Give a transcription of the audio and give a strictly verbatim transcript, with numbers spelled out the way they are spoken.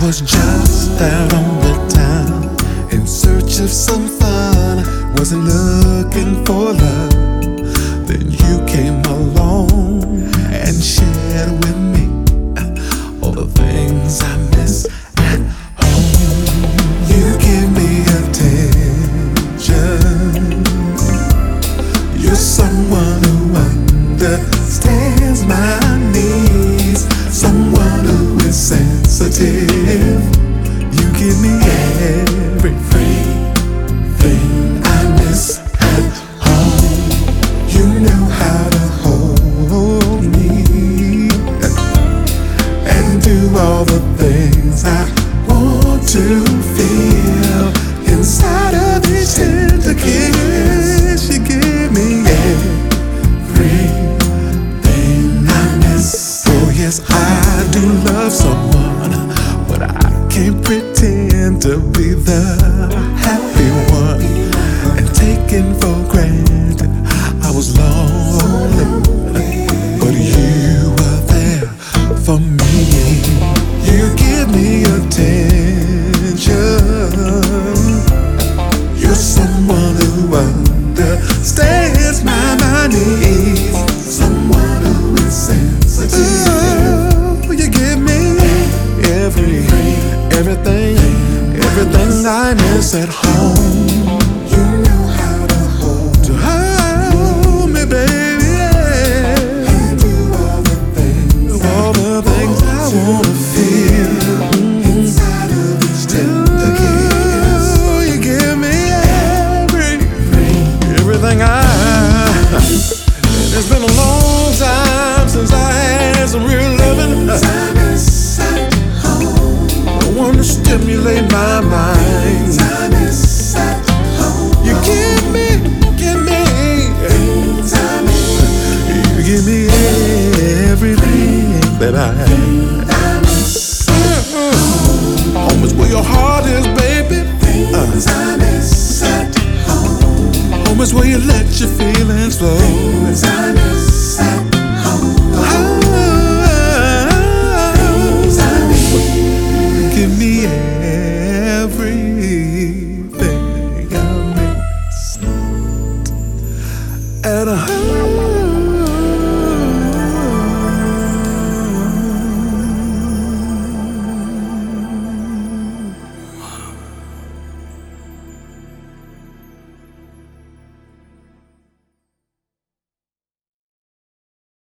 was just out on the town in search of some fun. Wasn't looking for love. Then you came along and shared with me all the things I miss at home. You give me attention. You're someone who understands my needs, someone who is sensitive. You give me everything I miss at home. You know how to hold me and do all the things I want to feel inside of each tender kiss. You give me everything I miss. Oh yes, I do love someone, but I can't pretend to be the happy one and taken for granted. I was lonely, but you were there for me. You give me attention. You're someone who understands my, my needs, someone who is sensitive. Oh, you give me every, everything, everything I miss at home. You know how to hold, to hold me, baby, yeah. And do all the things, all the things I wanna feel inside of each tender kiss. Oh, you give me every, everything I. And it's been a long time since I had some real loving. I miss at home. No one to stimulate my mind. I miss at home. You give me, give me things I miss. You give me everything that I miss. Home is where your heart is, baby. Things I miss at home. Home is where you let your feelings flow.